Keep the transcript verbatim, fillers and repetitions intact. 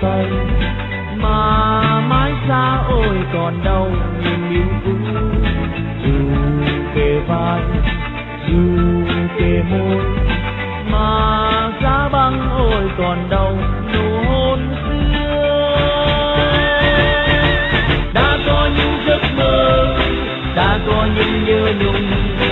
tay, mà mãi xa ôi còn đâu niềm yêu cũ. Dù kề vai, dù kề môi, mà giá băng ôi còn đâu nụ hôn xưa. Đã có những giấc mơ, đã có những nhớ nhung,